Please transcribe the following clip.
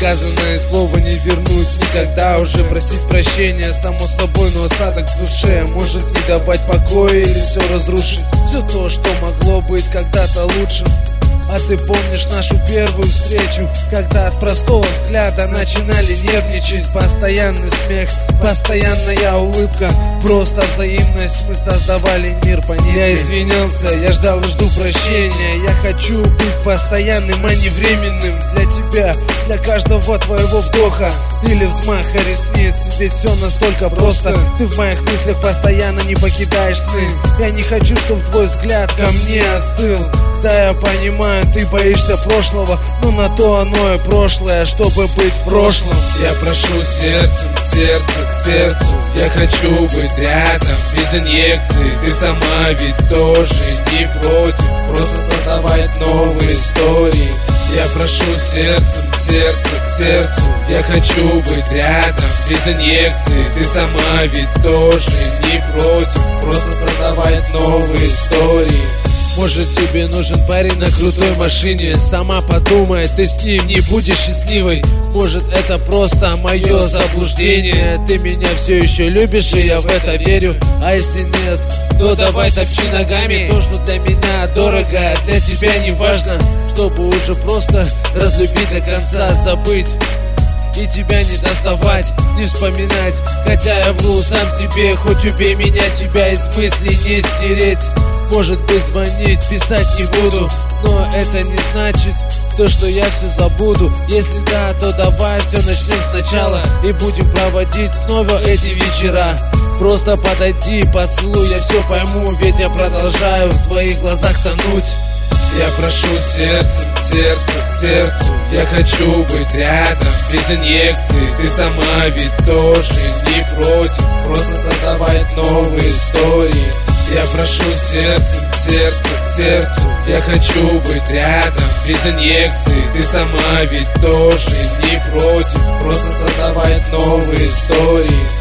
сказанное слово не вернуть никогда уже. Просить прощения само собой, но осадок в душе может не давать покоя или все разрушить. Все то, что могло быть когда-то лучшим. А ты помнишь нашу первую встречу, когда от простого взгляда начинали нервничать? Постоянный смех, постоянная улыбка, просто взаимность, мы создавали мир по ней. Я извинялся, я ждал и жду прощения. Я хочу быть постоянным, а не временным для тебя, для каждого твоего вдоха или взмаха ресниц. Ведь все настолько просто, ты в моих мыслях постоянно не покидаешь сны. Я не хочу, чтобы твой взгляд ко мне остыл. Да, я понимаю, ты боишься прошлого, но на то оно и прошлое, чтобы быть в прошлом. Я прошу сердцем, сердце к сердцу, я хочу быть рядом, без инъекций. Ты сама ведь тоже не против, просто создавать новые истории. Я прошу сердцем, сердце к сердцу, я хочу быть рядом, без инъекций. Ты сама ведь тоже не против, просто создавать новые истории. Может, тебе нужен парень на крутой машине? Сама подумай, ты с ним не будешь счастливой. Может, это просто мое заблуждение? Ты меня все еще любишь, и я в это верю. А если нет, то давай топчи ногами. То, что для меня дорого, для тебя не важно. Чтобы уже просто разлюбить до конца, забыть и тебя не доставать, не вспоминать. Хотя я вру сам себе, хоть убей меня, тебя из мыслей не стереть. Может быть, звонить, писать не буду, но это не значит то, что я все забуду. Если да, то давай все начнем сначала и будем проводить снова эти вечера. Просто подойди, поцелуй, я все пойму, ведь я продолжаю в твоих глазах тонуть. Я прошу сердцем, сердце к сердцу, я хочу быть рядом, без инъекций. Ты сама ведь тоже не против, просто создавать новые истории. Я прошу сердцем, сердце к сердцу, я хочу быть рядом, без инъекций. Ты сама ведь тоже не против, просто создавать новые истории.